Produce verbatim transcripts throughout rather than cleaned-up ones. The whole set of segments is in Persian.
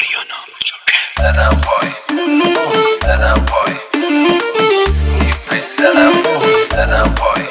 آریانا زدم پای زدم پای نیپش زدم زدم پای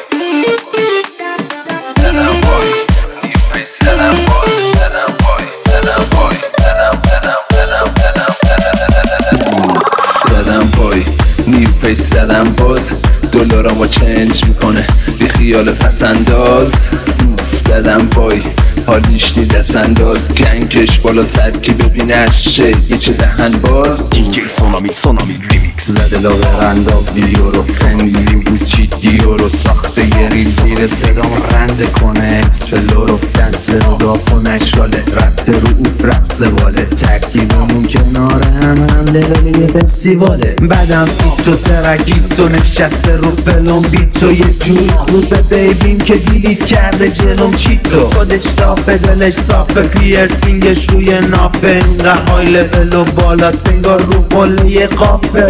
زدم پای نیپش زدم باز زدم پای زدم پای زدم زدم زدم زدم زدم پای نیپش زدم باز دلارمو چنج میکنه بی خیال پسنداز زدم پای حالیش نی دست انداز گنگش بالا سر که ببینش یه دهن باز دیجی سونامی سونامی ریمیکس زده لاغرندا ویدیو رو فنگی میز چی دیو رو ساخته یه ریل زیر صدام رنده کنه اکسپلو رو دنسه رو دافون اشکاله رفته رو اوف رقصه واله ترکیبمون کنار هم هم لیل یه فستیواله بعدم ایتو ترکیتو نشسته رو فلوم بیتو یه جور رو به بیبیم که دیلیت کرده جلوم چیتو خودش دافه دلش صافه پیرسینگش روی نافه اینقه های لبل و بالا سنگار رو قله یه قافه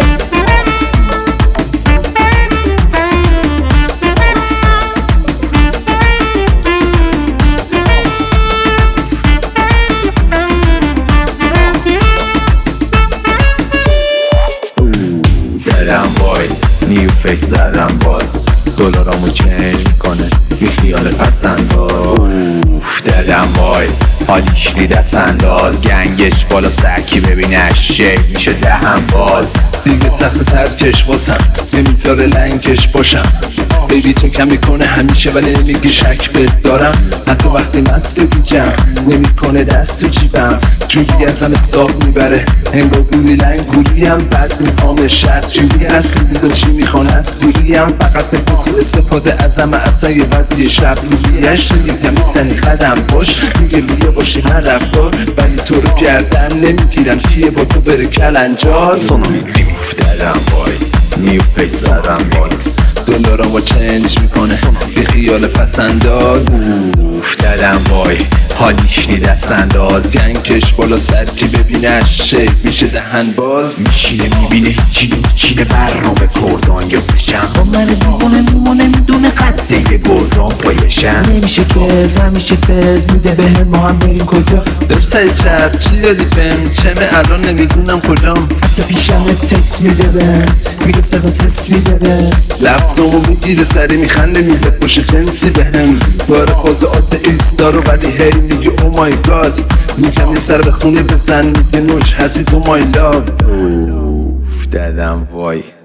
زدم وای نیو فیس زدم باز دلارامو چنج میکنه بی خیال پسنداز اوف ددم وای حالیش نی دست انداز گنگش بالا سرکی ببینش شیک میشه دهن باز دیگه سخت ترکش واسم نمیذاره لنگش باشم بیبی چکم میکنه همیشه ولی نمیگی شک بهت دارم حتی وقتی مست و گیجم نمیکنه دست تو جیبم جوری ازم حساب میبره انگار گوری لنگ گوریم بعد میخوام شرط جوری اصلی بیدون چی میخوان از گوریم فقط به پسو استفاده ازم اصلا یه وضعی شب رویش تو یه کمی سنی خدم باش میگه بیا باشی من رفتار ولی تو رو گردن نمیگیرم کیه با تو بره کلنجاز سونامی ریمیکس ددم وای نیو فیس زدم باز دلارمو چنج میکنه بی خیال پسنداز اوف ددم وای حالیش نی دست انداز گنگش بالا سر که ببینش شیک میشه دهن باز میشینه میبینه هیچی نمیچینه برنامه کردان یا بشم با من دیوانه میمونه میدونه قده یه گردان پایشم نمیشه کز همیشه تز میده به ما هم بریم کجا در سعی شب چی دادی بهم چمه الان نمیدونم کجام حتی پیشم تکس میده به میگه صدا تست میده به لفظمو میگیره سری میخنده میده پوش جنسی بهم باره خوز آت ایستا رو ولی هی میگه او مای گاد میگم یه سر به خونه بزن میگه نوش هستی تو مای لاو اوف ددم وای